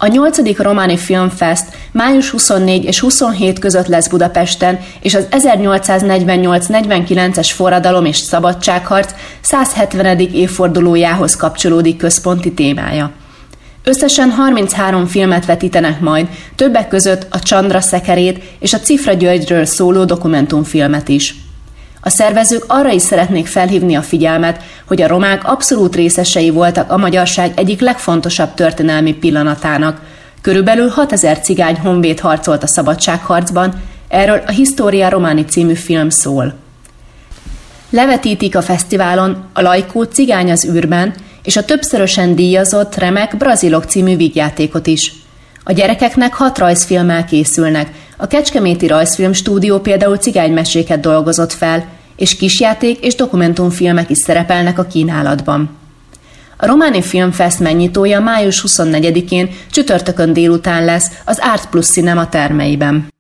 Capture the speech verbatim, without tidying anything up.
A nyolcadik Románi Filmfest május huszonnégy és huszonhét között lesz Budapesten, és az ezernyolcszáznegyvennyolc negyvenkilences forradalom és szabadságharc száz hetvenedik évfordulójához kapcsolódik központi témája. Összesen harminchárom filmet vetítenek majd, többek között a Csandra szekerét és a Cifra Györgyről szóló dokumentumfilmet is. A szervezők arra is szeretnék felhívni a figyelmet, hogy a romák abszolút részesei voltak a magyarság egyik legfontosabb történelmi pillanatának. Körülbelül hatezer cigány honvéd harcolt a szabadságharcban, erről a Historia Romani című film szól. Levetítik a fesztiválon a Lajkó Cigány az űrben és a többszörösen díjazott Remek Brazilok című vígjátékot is. A gyerekeknek hat rajzfilmmel készülnek, a Kecskeméti Rajzfilm Stúdió például cigánymeséket dolgozott fel, és kisjáték és dokumentumfilmek is szerepelnek a kínálatban. A Románi Filmfest megnyitója május huszonnegyedikén csütörtökön délután lesz az Art Plus Cinema termeiben.